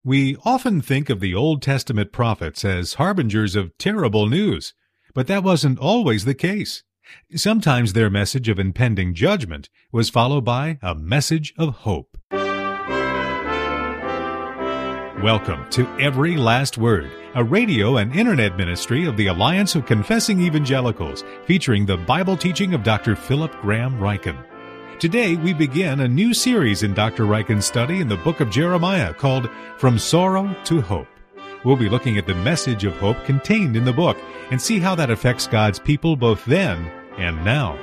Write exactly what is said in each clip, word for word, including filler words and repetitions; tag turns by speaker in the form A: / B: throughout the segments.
A: We often think of the Old Testament prophets as harbingers of terrible news, but that wasn't always the case. Sometimes their message of impending judgment was followed by a message of hope. Welcome to Every Last Word, a radio and internet ministry of the Alliance of Confessing Evangelicals, featuring the Bible teaching of Doctor Philip Graham Ryken. Today, we begin a new series in Doctor Ryken's study in the book of Jeremiah called From Sorrow to Hope. We'll be looking at the message of hope contained in the book and see how that affects God's people both then and now.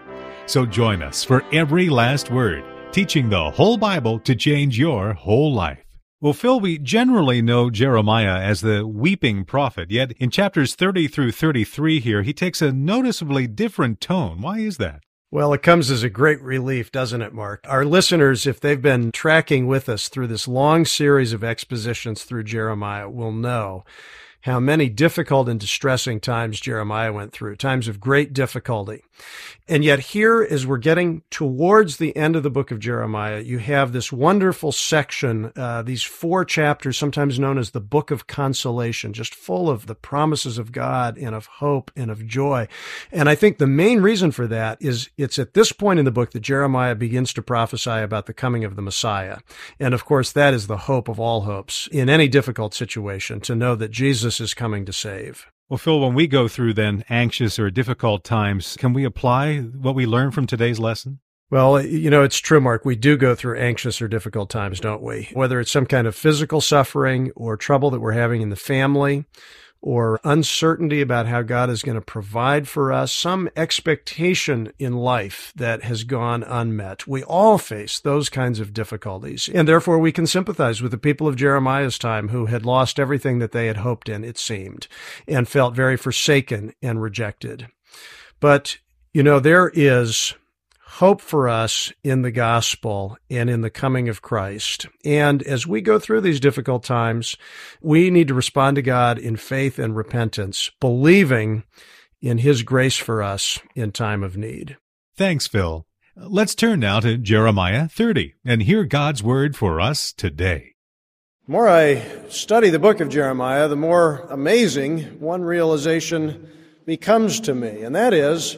A: So join us for Every Last Word, teaching the whole Bible to change your whole life. Well, Phil, we generally know Jeremiah as the weeping prophet, yet in chapters thirty through thirty-three here, he takes a noticeably different tone. Why is that?
B: Well, it comes as a great relief, doesn't it, Mark? Our listeners, if they've been tracking with us through this long series of expositions through Jeremiah, will know how many difficult and distressing times Jeremiah went through, times of great difficulty. And yet here, as we're getting towards the end of the book of Jeremiah, you have this wonderful section, uh, these four chapters, sometimes known as the Book of Consolation, just full of the promises of God and of hope and of joy. And I think the main reason for that is it's at this point in the book that Jeremiah begins to prophesy about the coming of the Messiah. And of course, that is the hope of all hopes in any difficult situation, to know that Jesus is coming to save.
A: Well, Phil, when we go through then anxious or difficult times, can we apply what we learned from today's lesson?
B: Well, you know, it's true, Mark. We do go through anxious or difficult times, don't we? Whether it's some kind of physical suffering or trouble that we're having in the family, or uncertainty about how God is going to provide for us, some expectation in life that has gone unmet. We all face those kinds of difficulties, and therefore we can sympathize with the people of Jeremiah's time who had lost everything that they had hoped in, it seemed, and felt very forsaken and rejected. But, you know, there is hope for us in the gospel and in the coming of Christ. And as we go through these difficult times, we need to respond to God in faith and repentance, believing in His grace for us in time of need.
A: Thanks, Phil. Let's turn now to Jeremiah thirty and hear God's word for us today.
B: The more I study the book of Jeremiah, the more amazing one realization becomes to me, and that is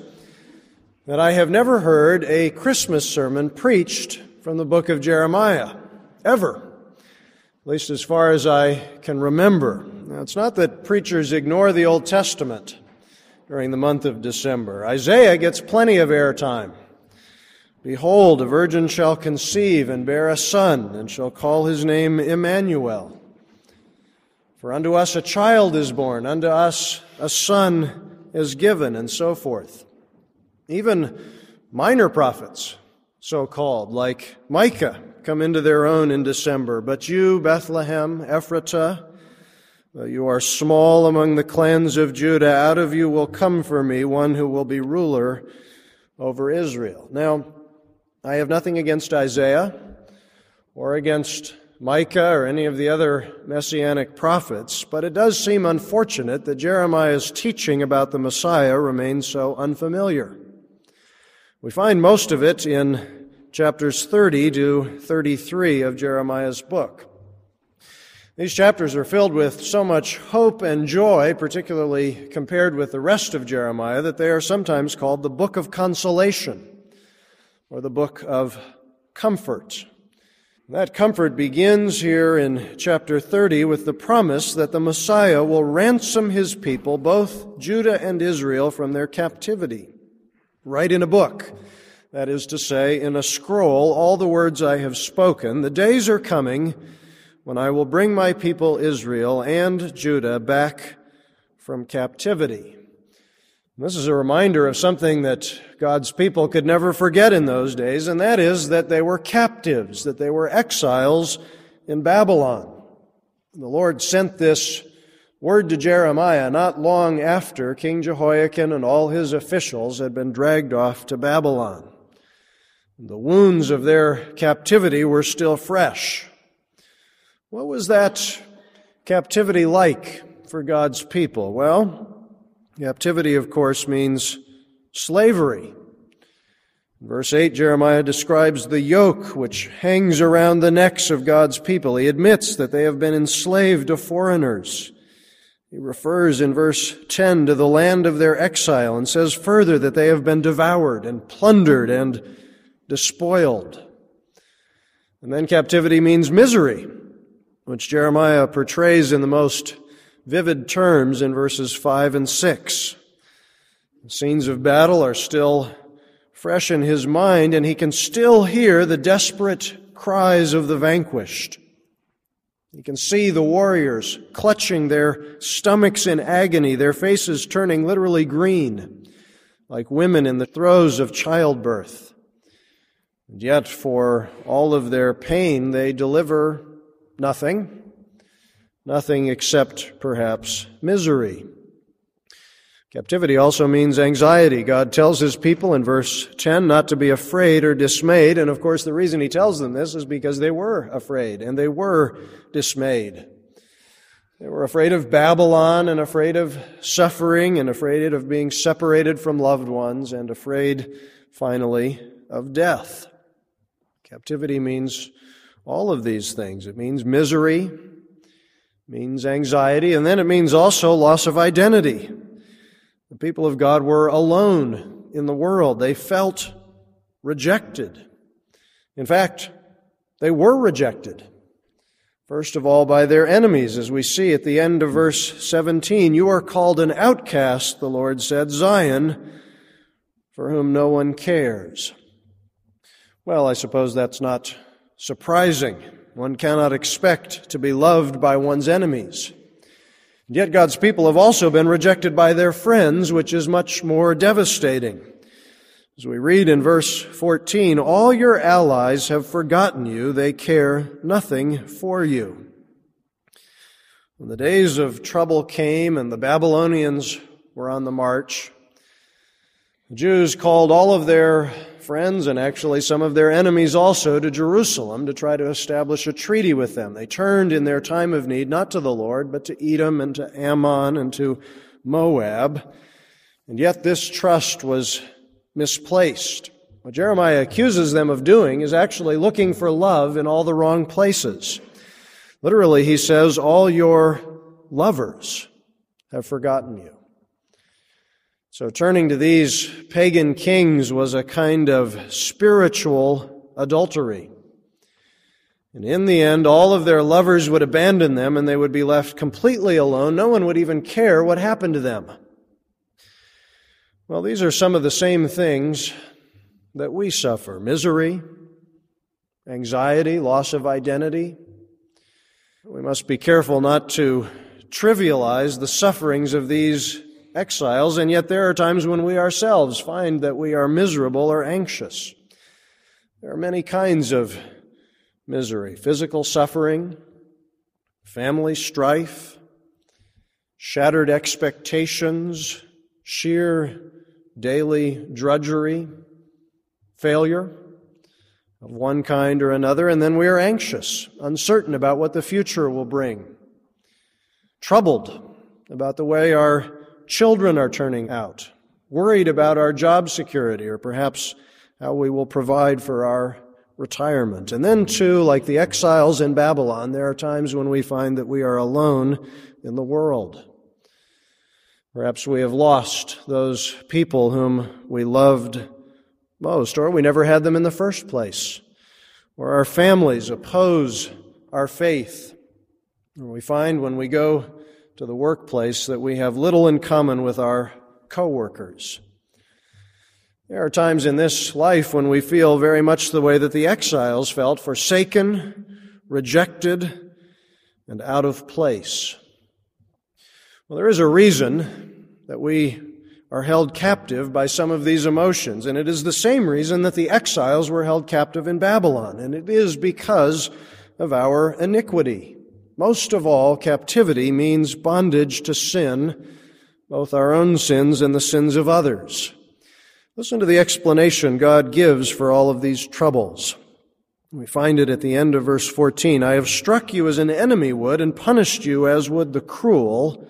B: that I have never heard a Christmas sermon preached from the book of Jeremiah, ever, at least as far as I can remember. Now, it's not that preachers ignore the Old Testament during the month of December. Isaiah gets plenty of airtime. Behold, a virgin shall conceive and bear a son, and shall call his name Emmanuel. For unto us a child is born, unto us a son is given, and so forth. Even minor prophets, so-called, like Micah, come into their own in December. But you, Bethlehem, Ephratah, though you are small among the clans of Judah, out of you will come for me one who will be ruler over Israel. Now, I have nothing against Isaiah or against Micah or any of the other messianic prophets, but it does seem unfortunate that Jeremiah's teaching about the Messiah remains so unfamiliar. We find most of it in chapters thirty to thirty-three of Jeremiah's book. These chapters are filled with so much hope and joy, particularly compared with the rest of Jeremiah, that they are sometimes called the Book of Consolation, or the Book of Comfort. That comfort begins here in chapter thirty with the promise that the Messiah will ransom His people, both Judah and Israel, from their captivity. Write in a book, that is to say, in a scroll, all the words I have spoken. The days are coming when I will bring my people Israel and Judah back from captivity. This is a reminder of something that God's people could never forget in those days, and that is that they were captives, that they were exiles in Babylon. The Lord sent this word to Jeremiah not long after King Jehoiakim and all his officials had been dragged off to Babylon. The wounds of their captivity were still fresh. What was that captivity like for God's people? Well, captivity, of course, means slavery. In verse eight, Jeremiah describes the yoke which hangs around the necks of God's people. He admits that they have been enslaved to foreigners. He refers in verse ten to the land of their exile and says further that they have been devoured and plundered and despoiled. And then captivity means misery, which Jeremiah portrays in the most vivid terms in verses five and six. The scenes of battle are still fresh in his mind, and he can still hear the desperate cries of the vanquished. You can see the warriors clutching their stomachs in agony, their faces turning literally green, like women in the throes of childbirth. And yet, for all of their pain, they deliver nothing, nothing except perhaps misery. Captivity also means anxiety. God tells his people in verse ten not to be afraid or dismayed. And of course, the reason he tells them this is because they were afraid and they were dismayed. They were afraid of Babylon and afraid of suffering and afraid of being separated from loved ones and afraid, finally, of death. Captivity means all of these things. It means misery, means anxiety, and then it means also loss of identity. The people of God were alone in the world. They felt rejected. In fact, they were rejected. First of all, by their enemies, as we see at the end of verse seventeen. You are called an outcast, the Lord said, Zion, for whom no one cares. Well, I suppose that's not surprising. One cannot expect to be loved by one's enemies. Yet God's people have also been rejected by their friends, which is much more devastating. As we read in verse fourteen, all your allies have forgotten you, they care nothing for you. When the days of trouble came and the Babylonians were on the march, the Jews called all of their friends and actually some of their enemies also to Jerusalem to try to establish a treaty with them. They turned in their time of need not to the Lord, but to Edom and to Ammon and to Moab. And yet this trust was misplaced. What Jeremiah accuses them of doing is actually looking for love in all the wrong places. Literally, he says, all your lovers have forgotten you. So turning to these pagan kings was a kind of spiritual adultery. And in the end, all of their lovers would abandon them and they would be left completely alone. No one would even care what happened to them. Well, these are some of the same things that we suffer. Misery, anxiety, loss of identity. We must be careful not to trivialize the sufferings of these exiles, and yet there are times when we ourselves find that we are miserable or anxious. There are many kinds of misery: physical suffering, family strife, shattered expectations, sheer daily drudgery, failure of one kind or another, and then we are anxious, uncertain about what the future will bring, troubled about the way our children are turning out, worried about our job security or perhaps how we will provide for our retirement. And then, too, like the exiles in Babylon, there are times when we find that we are alone in the world. Perhaps we have lost those people whom we loved most, or we never had them in the first place, or our families oppose our faith. Or we find when we go to the workplace that we have little in common with our coworkers. There are times in this life when we feel very much the way that the exiles felt, forsaken, rejected, and out of place. Well, there is a reason that we are held captive by some of these emotions, and it is the same reason that the exiles were held captive in Babylon, and it is because of our iniquity. Most of all, captivity means bondage to sin, both our own sins and the sins of others. Listen to the explanation God gives for all of these troubles. We find it at the end of verse fourteen. I have struck you as an enemy would and punished you as would the cruel,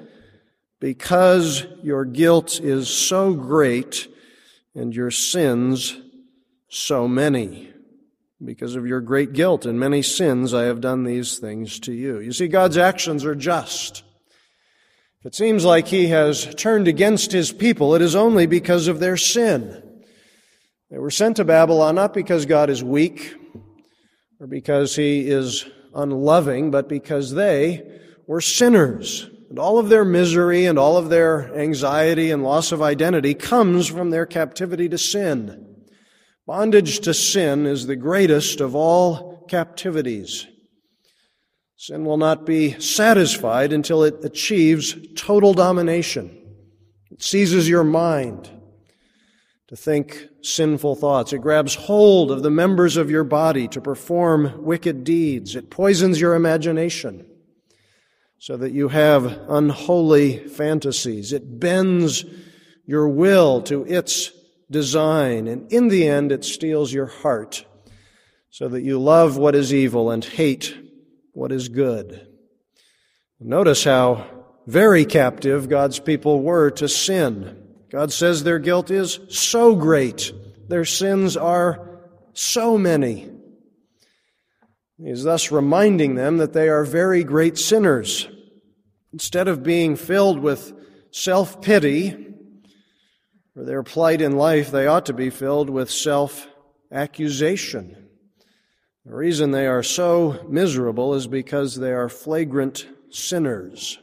B: because your guilt is so great and your sins so many. Because of your great guilt and many sins, I have done these things to you. You see, God's actions are just. If it seems like He has turned against His people, it is only because of their sin. They were sent to Babylon not because God is weak or because He is unloving, but because they were sinners. And all of their misery and all of their anxiety and loss of identity comes from their captivity to sin. Bondage to sin is the greatest of all captivities. Sin will not be satisfied until it achieves total domination. It seizes your mind to think sinful thoughts. It grabs hold of the members of your body to perform wicked deeds. It poisons your imagination so that you have unholy fantasies. It bends your will to its design, and in the end it steals your heart so that you love what is evil and hate what is good. Notice how very captive God's people were to sin. God says their guilt is so great, their sins are so many. He is thus reminding them that they are very great sinners. Instead of being filled with self-pity for their plight in life, they ought to be filled with self-accusation. The reason they are so miserable is because they are flagrant sinners.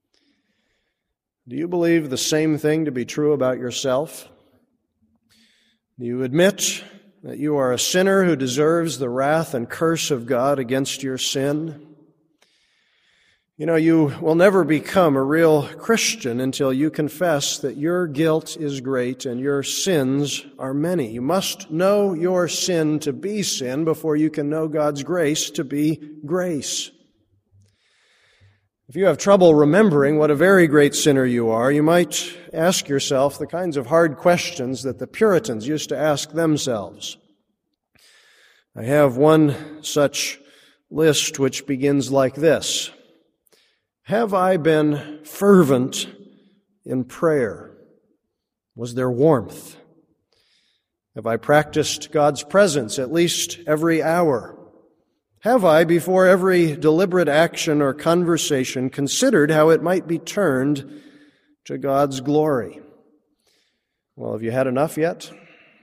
B: Do you believe the same thing to be true about yourself? Do you admit that you are a sinner who deserves the wrath and curse of God against your sin? You know, you will never become a real Christian until you confess that your guilt is great and your sins are many. You must know your sin to be sin before you can know God's grace to be grace. If you have trouble remembering what a very great sinner you are, you might ask yourself the kinds of hard questions that the Puritans used to ask themselves. I have one such list which begins like this. Have I been fervent in prayer? Was there warmth? Have I practiced God's presence at least every hour? Have I, before every deliberate action or conversation, considered how it might be turned to God's glory? Well, have you had enough yet?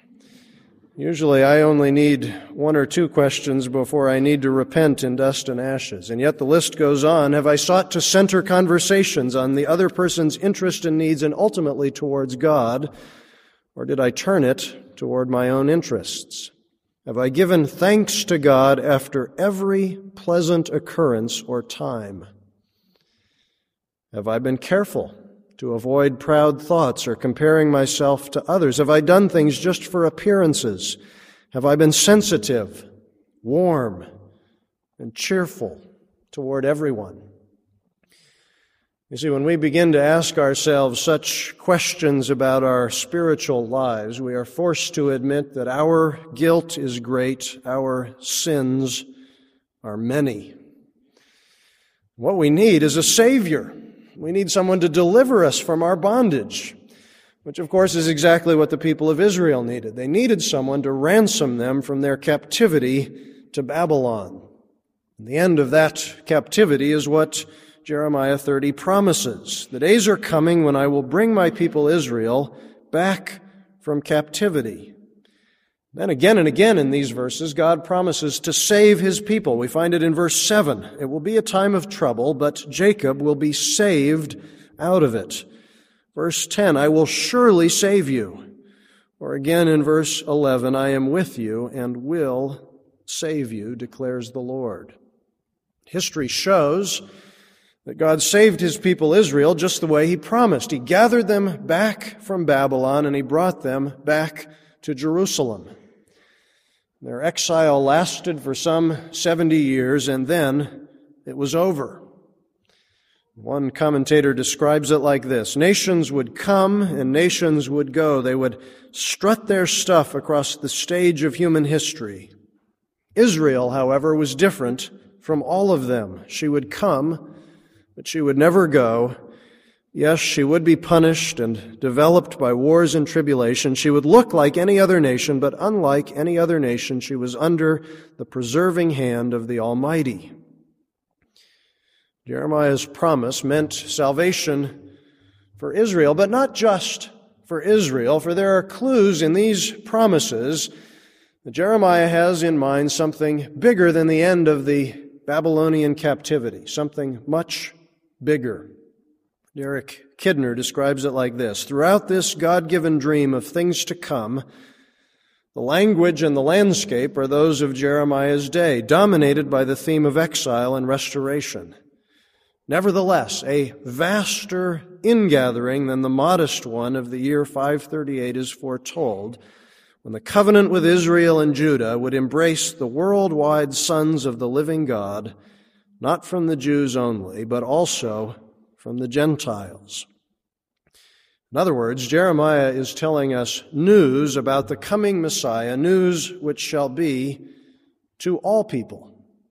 B: Usually I only need one or two questions before I need to repent in dust and ashes. And yet the list goes on. Have I sought to center conversations on the other person's interest and needs and ultimately towards God? Or did I turn it toward my own interests? Have I given thanks to God after every pleasant occurrence or time? Have I been careful to avoid proud thoughts or comparing myself to others? Have I done things just for appearances? Have I been sensitive, warm, and cheerful toward everyone? You see, when we begin to ask ourselves such questions about our spiritual lives, we are forced to admit that our guilt is great, our sins are many. What we need is a Savior. We need someone to deliver us from our bondage, which of course is exactly what the people of Israel needed. They needed someone to ransom them from their captivity to Babylon. And the end of that captivity is what Jeremiah thirty promises. The days are coming when I will bring my people Israel back from captivity. Then again and again in these verses, God promises to save His people. We find it in verse seven. It will be a time of trouble, but Jacob will be saved out of it. Verse ten, I will surely save you. Or again in verse eleven, I am with you and will save you, declares the Lord. History shows that God saved His people Israel just the way He promised. He gathered them back from Babylon and He brought them back to Jerusalem. Their exile lasted for some seventy years, and then it was over. One commentator describes it like this: nations would come and nations would go. They would strut their stuff across the stage of human history. Israel, however, was different from all of them. She would come, but she would never go. Yes, she would be punished and developed by wars and tribulation. She would look like any other nation, but unlike any other nation, she was under the preserving hand of the Almighty. Jeremiah's promise meant salvation for Israel, but not just for Israel, for there are clues in these promises that Jeremiah has in mind something bigger than the end of the Babylonian captivity, something much bigger. Derek Kidner describes it like this: throughout this God-given dream of things to come, the language and the landscape are those of Jeremiah's day, dominated by the theme of exile and restoration. Nevertheless, a vaster ingathering than the modest one of the year five thirty-eight is foretold, when the covenant with Israel and Judah would embrace the worldwide sons of the living God, not from the Jews only, but also from the Gentiles. In other words, Jeremiah is telling us news about the coming Messiah, news which shall be to all people.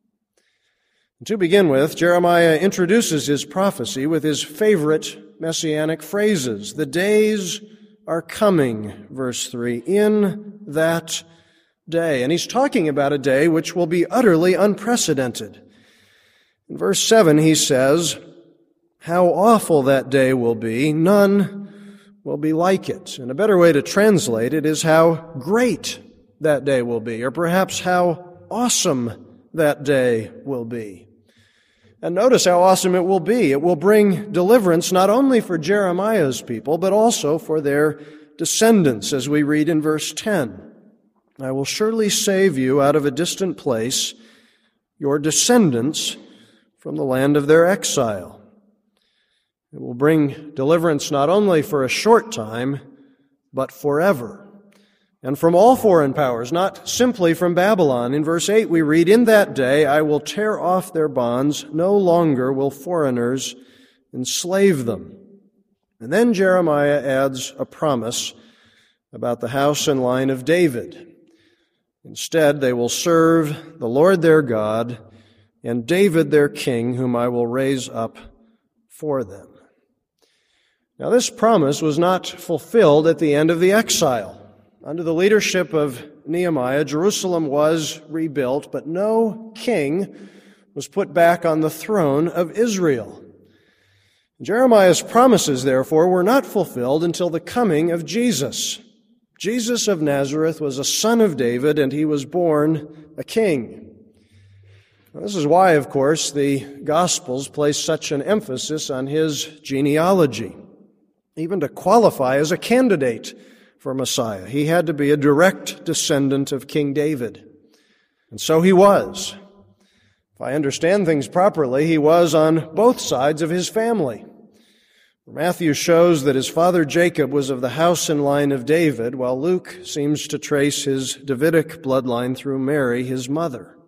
B: And to begin with, Jeremiah introduces his prophecy with his favorite messianic phrases. The days are coming, verse three, in that day. And he's talking about a day which will be utterly unprecedented. In verse seven, he says, how awful that day will be, none will be like it. And a better way to translate it is how great that day will be, or perhaps how awesome that day will be. And notice how awesome it will be. It will bring deliverance not only for Jeremiah's people, but also for their descendants, as we read in verse ten. I will surely save you out of a distant place, your descendants from the land of their exile. It will bring deliverance not only for a short time, but forever. And from all foreign powers, not simply from Babylon. In verse eight we read, in that day I will tear off their bonds, no longer will foreigners enslave them. And then Jeremiah adds a promise about the house and line of David. Instead, they will serve the Lord their God and David their king, whom I will raise up for them. Now, this promise was not fulfilled at the end of the exile. Under the leadership of Nehemiah, Jerusalem was rebuilt, but no king was put back on the throne of Israel. Jeremiah's promises, therefore, were not fulfilled until the coming of Jesus. Jesus of Nazareth was a son of David, and he was born a king. Now, this is why, of course, the Gospels place such an emphasis on his genealogy. Even to qualify as a candidate for Messiah, he had to be a direct descendant of King David. And so he was. If I understand things properly, he was on both sides of his family. Matthew shows that his father Jacob was of the house and line of David, while Luke seems to trace his Davidic bloodline through Mary, his mother.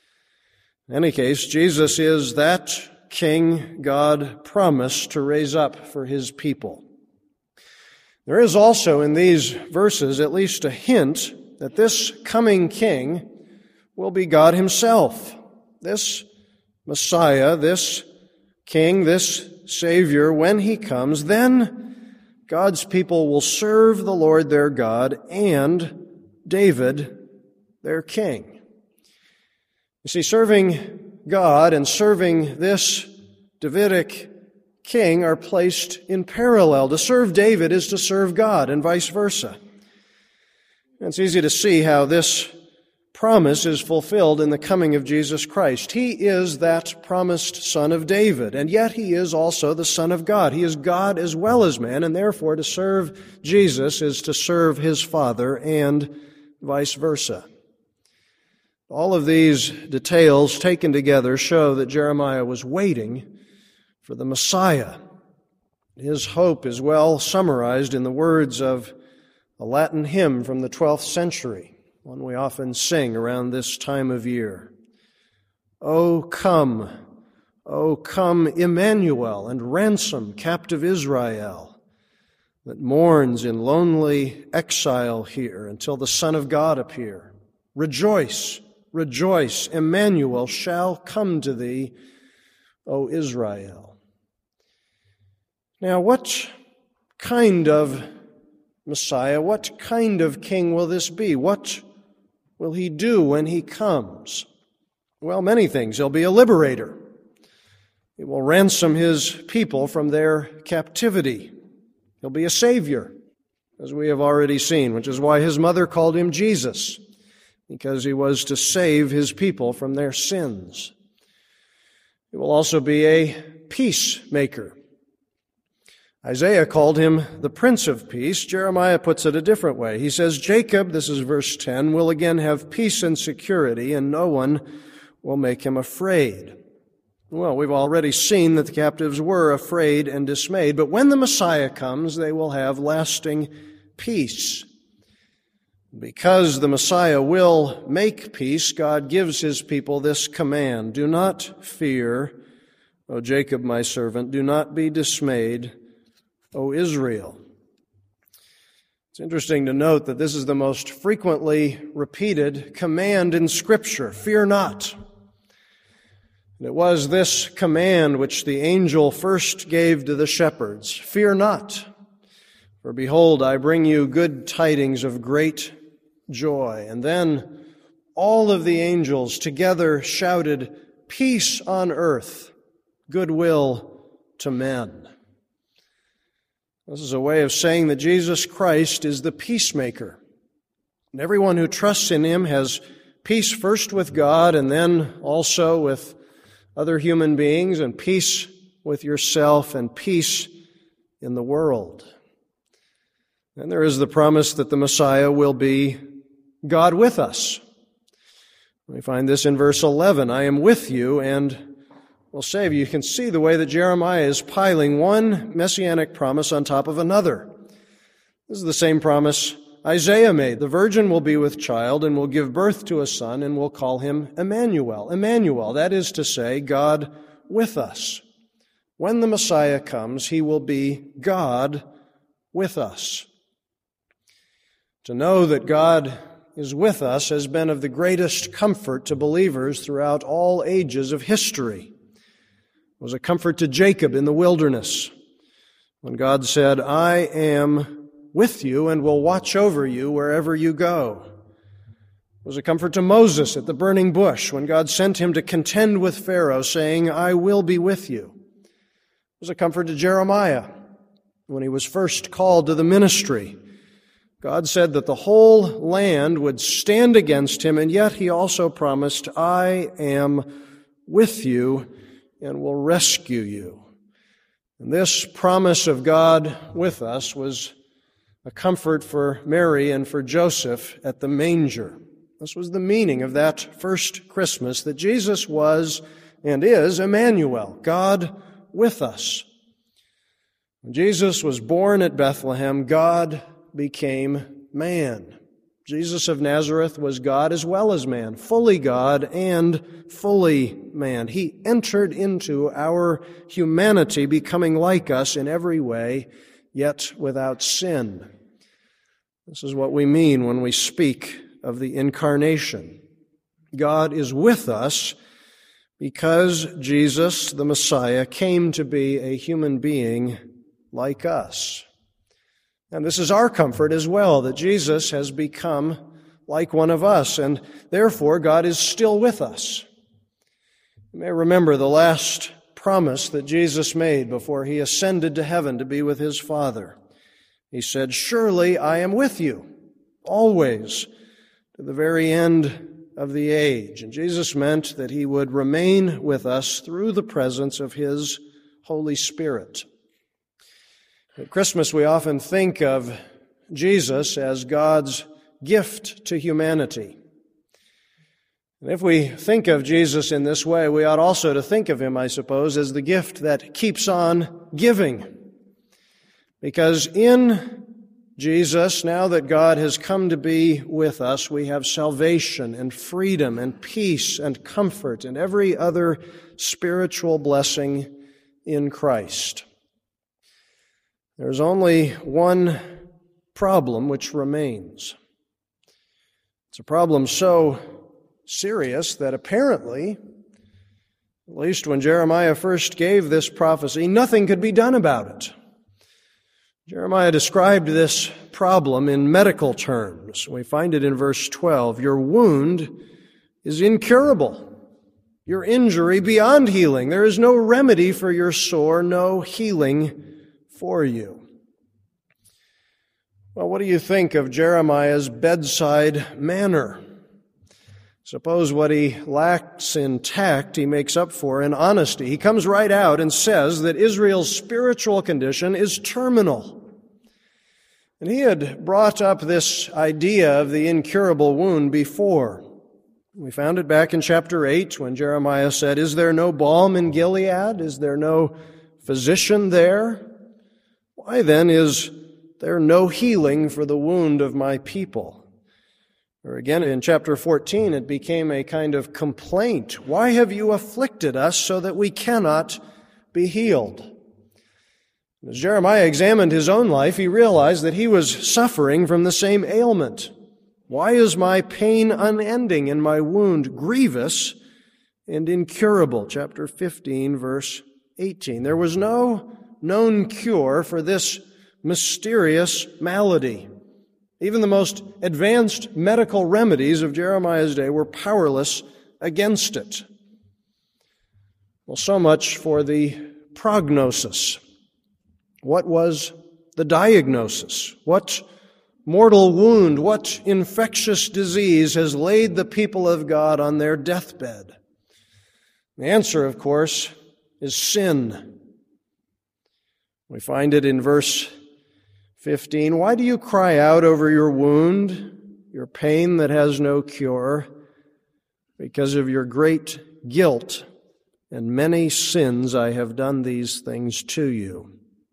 B: In any case, Jesus is that king God promised to raise up for his people. There is also in these verses at least a hint that this coming king will be God himself. This Messiah, this king, this Savior, when he comes, then God's people will serve the Lord their God and David their king. You see, serving God and serving this Davidic king are placed in parallel. To serve David is to serve God, and vice versa. And it's easy to see how this promise is fulfilled in the coming of Jesus Christ. He is that promised son of David, and yet he is also the Son of God. He is God as well as man, and therefore to serve Jesus is to serve his Father, and vice versa. All of these details taken together show that Jeremiah was waiting for the Messiah. His hope is well summarized in the words of a Latin hymn from the twelfth century, one we often sing around this time of year. O come, O come, Emmanuel, and ransom captive Israel, that mourns in lonely exile here until the Son of God appear. Rejoice, rejoice, Emmanuel shall come to thee, O Israel. Now, what kind of Messiah, what kind of king will this be? What will he do when he comes? Well, many things. He'll be a liberator. He will ransom his people from their captivity. He'll be a savior, as we have already seen, which is why his mother called him Jesus, because he was to save his people from their sins. He will also be a peacemaker. Isaiah called him the Prince of Peace. Jeremiah puts it a different way. He says, Jacob, this is verse ten, will again have peace and security, and no one will make him afraid. Well, we've already seen that the captives were afraid and dismayed, but when the Messiah comes, they will have lasting peace. Because the Messiah will make peace, God gives his people this command: do not fear, O Jacob, my servant, do not be dismayed, O Israel. It's interesting to note that this is the most frequently repeated command in Scripture: fear not. And it was this command which the angel first gave to the shepherds: fear not, for behold, I bring you good tidings of great joy. And then all of the angels together shouted, peace on earth, goodwill to men. This is a way of saying that Jesus Christ is the peacemaker. And everyone who trusts in him has peace first with God and then also with other human beings, and peace with yourself and peace in the world. And there is the promise that the Messiah will be God with us. We find this in verse eleven. I am with you and will save you. You can see the way that Jeremiah is piling one messianic promise on top of another. This is the same promise Isaiah made. The virgin will be with child and will give birth to a son and will call him Emmanuel. Emmanuel, that is to say, God with us. When the Messiah comes, he will be God with us. To know that God is with us has been of the greatest comfort to believers throughout all ages of history. It was a comfort to Jacob in the wilderness when God said, I am with you and will watch over you wherever you go. It was a comfort to Moses at the burning bush when God sent him to contend with Pharaoh, saying, I will be with you. It was a comfort to Jeremiah when he was first called to the ministry. God said that the whole land would stand against him, and yet he also promised, I am with you and will rescue you. And this promise of God with us was a comfort for Mary and for Joseph at the manger. This was the meaning of that first Christmas, that Jesus was and is Emmanuel, God with us. When Jesus was born at Bethlehem, God became man. Jesus of Nazareth was God as well as man, fully God and fully man. He entered into our humanity, becoming like us in every way, yet without sin. This is what we mean when we speak of the incarnation. God is with us because Jesus, the Messiah, came to be a human being like us. And this is our comfort as well, that Jesus has become like one of us, and therefore God is still with us. You may remember the last promise that Jesus made before he ascended to heaven to be with his Father. He said, surely I am with you, always, to the very end of the age. And Jesus meant that he would remain with us through the presence of his Holy Spirit. At Christmas, we often think of Jesus as God's gift to humanity. And if we think of Jesus in this way, we ought also to think of him, I suppose, as the gift that keeps on giving. Because in Jesus, now that God has come to be with us, we have salvation and freedom and peace and comfort and every other spiritual blessing in Christ. There's only one problem which remains. It's a problem so serious that apparently, at least when Jeremiah first gave this prophecy, nothing could be done about it. Jeremiah described this problem in medical terms. We find it in verse twelve. Your wound is incurable, your injury beyond healing. There is no remedy for your sore, no healing for you. Well, what do you think of Jeremiah's bedside manner? Suppose what he lacks in tact, he makes up for in honesty. He comes right out and says that Israel's spiritual condition is terminal. And he had brought up this idea of the incurable wound before. We found it back in chapter eight when Jeremiah said, "Is there no balm in Gilead? Is there no physician there? Why then is there no healing for the wound of my people?" Or again, in chapter fourteen, it became a kind of complaint. "Why have you afflicted us so that we cannot be healed?" As Jeremiah examined his own life, he realized that he was suffering from the same ailment. "Why is my pain unending and my wound grievous and incurable?" Chapter fifteen, verse eighteen. There was no known cure for this mysterious malady. Even the most advanced medical remedies of Jeremiah's day were powerless against it. Well, so much for the prognosis. What was the diagnosis? What mortal wound, what infectious disease has laid the people of God on their deathbed? The answer, of course, is sin. We find it in verse fifteen. "Why do you cry out over your wound, your pain that has no cure? Because of your great guilt and many sins I have done these things to you."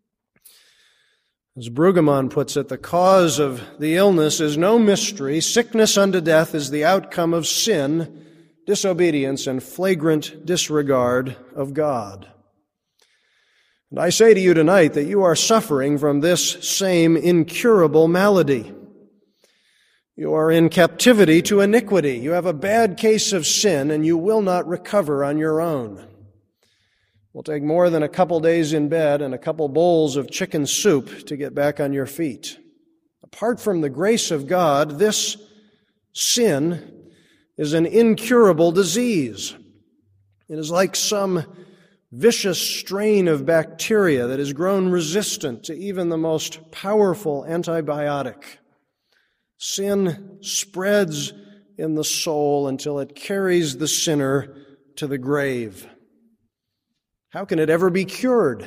B: As Brueggemann puts it, the cause of the illness is no mystery. Sickness unto death is the outcome of sin, disobedience, and flagrant disregard of God. And I say to you tonight that you are suffering from this same incurable malady. You are in captivity to iniquity. You have a bad case of sin, and you will not recover on your own. It will take more than a couple days in bed and a couple bowls of chicken soup to get back on your feet. Apart from the grace of God, this sin is an incurable disease. It is like some vicious strain of bacteria that has grown resistant to even the most powerful antibiotic. Sin spreads in the soul until it carries the sinner to the grave. How can it ever be cured?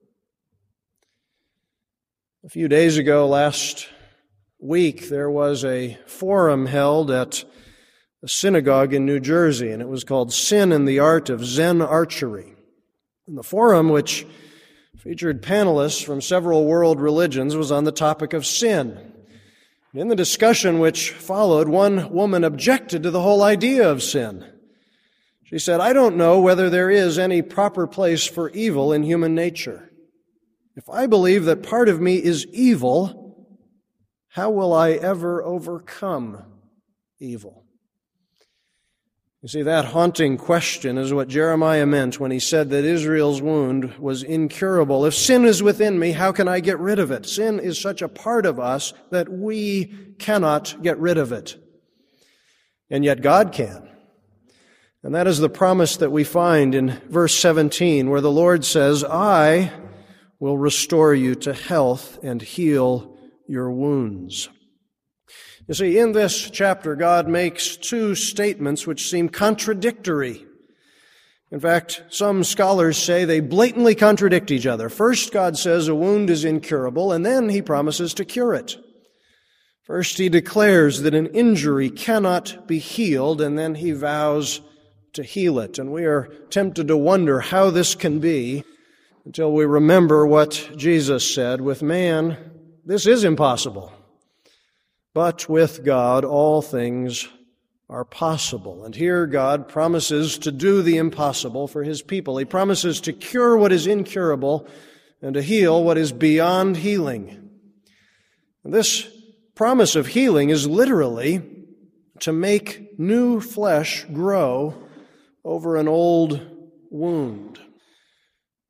B: A few days ago, last week, there was a forum held at a synagogue in New Jersey, and it was called Sin and the Art of Zen Archery. And the forum, which featured panelists from several world religions, was on the topic of sin. In the discussion which followed, one woman objected to the whole idea of sin. She said, "I don't know whether there is any proper place for evil in human nature. If I believe that part of me is evil, how will I ever overcome evil?" You see, that haunting question is what Jeremiah meant when he said that Israel's wound was incurable. If sin is within me, how can I get rid of it? Sin is such a part of us that we cannot get rid of it. And yet God can. And that is the promise that we find in verse seventeen, where the Lord says, "I will restore you to health and heal your wounds." You see, in this chapter, God makes two statements which seem contradictory. In fact, some scholars say they blatantly contradict each other. First, God says a wound is incurable, and then he promises to cure it. First, he declares that an injury cannot be healed, and then he vows to heal it. And we are tempted to wonder how this can be until we remember what Jesus said. With man, this is impossible. But with God, all things are possible. And here God promises to do the impossible for his people. He promises to cure what is incurable and to heal what is beyond healing. And this promise of healing is literally to make new flesh grow over an old wound.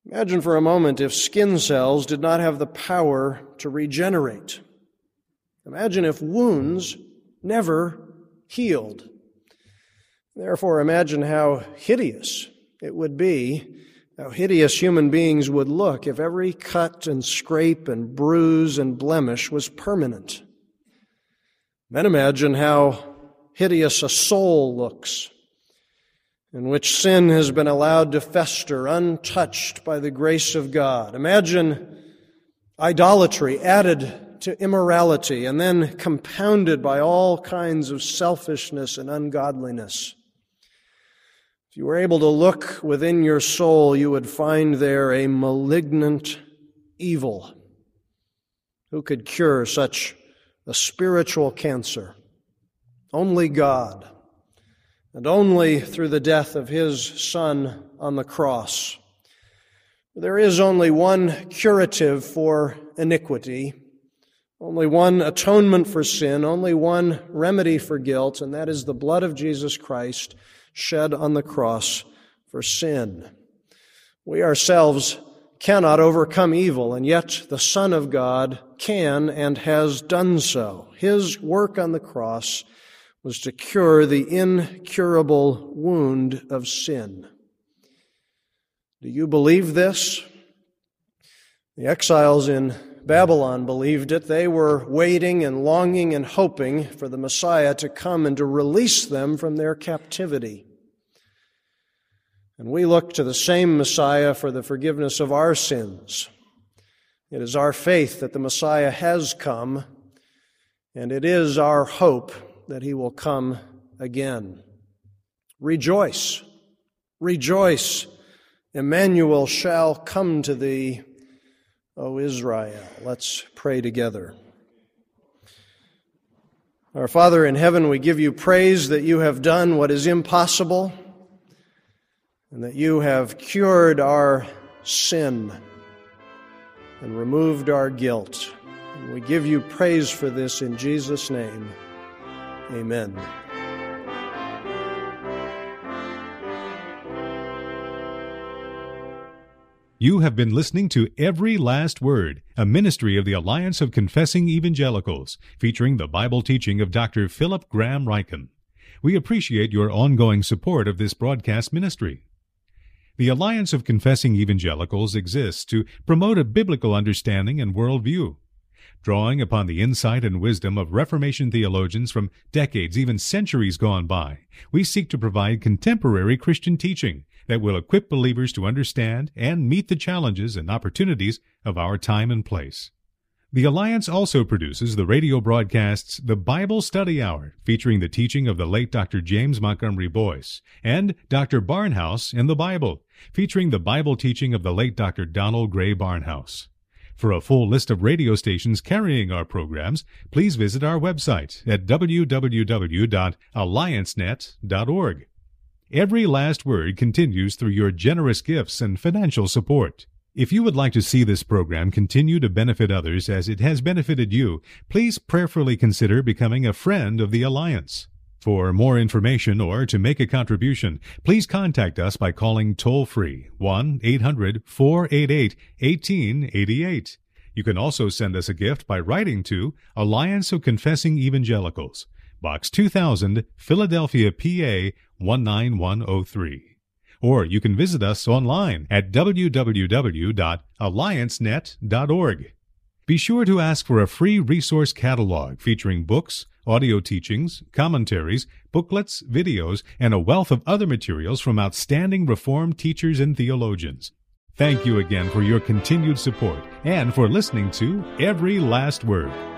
B: Imagine for a moment if skin cells did not have the power to regenerate. Imagine if wounds never healed. Therefore, imagine how hideous it would be, how hideous human beings would look if every cut and scrape and bruise and blemish was permanent. Then imagine how hideous a soul looks, in which sin has been allowed to fester untouched by the grace of God. Imagine idolatry added to immorality and then compounded by all kinds of selfishness and ungodliness. If you were able to look within your soul, you would find there a malignant evil. Who could cure such a spiritual cancer? Only God, and only through the death of His Son on the cross. There is only one curative for iniquity, only one atonement for sin, only one remedy for guilt, and that is the blood of Jesus Christ shed on the cross for sin. We ourselves cannot overcome evil, and yet the Son of God can and has done so. His work on the cross was to cure the incurable wound of sin. Do you believe this? The exiles in Babylon believed it. They were waiting and longing and hoping for the Messiah to come and to release them from their captivity. And we look to the same Messiah for the forgiveness of our sins. It is our faith that the Messiah has come, and it is our hope that He will come again. Rejoice, rejoice, Emmanuel shall come to thee, O Israel. Let's pray together. Our Father in heaven, we give you praise that you have done what is impossible and that you have cured our sin and removed our guilt. And we give you praise for this in Jesus' name. Amen.
A: You have been listening to Every Last Word, a ministry of the Alliance of Confessing Evangelicals, featuring the Bible teaching of Doctor Philip Graham Ryken. We appreciate your ongoing support of this broadcast ministry. The Alliance of Confessing Evangelicals exists to promote a biblical understanding and worldview. Drawing upon the insight and wisdom of Reformation theologians from decades, even centuries gone by, we seek to provide contemporary Christian teaching that will equip believers to understand and meet the challenges and opportunities of our time and place. The Alliance also produces the radio broadcasts The Bible Study Hour, featuring the teaching of the late Doctor James Montgomery Boyce, and Doctor Barnhouse in the Bible, featuring the Bible teaching of the late Doctor Donald Gray Barnhouse. For a full list of radio stations carrying our programs, please visit our website at w w w dot alliance net dot org. Every Last Word continues through your generous gifts and financial support. If you would like to see this program continue to benefit others as it has benefited you, please prayerfully consider becoming a friend of the Alliance. For more information or to make a contribution, please contact us by calling toll-free one eight hundred four eight eight one eight eight eight. You can also send us a gift by writing to Alliance of Confessing Evangelicals, Box two thousand, Philadelphia, P A one nine one oh three. Or you can visit us online at w w w dot alliance net dot org. Be sure to ask for a free resource catalog featuring books, audio teachings, commentaries, booklets, videos, and a wealth of other materials from outstanding Reformed teachers and theologians. Thank you again for your continued support and for listening to Every Last Word.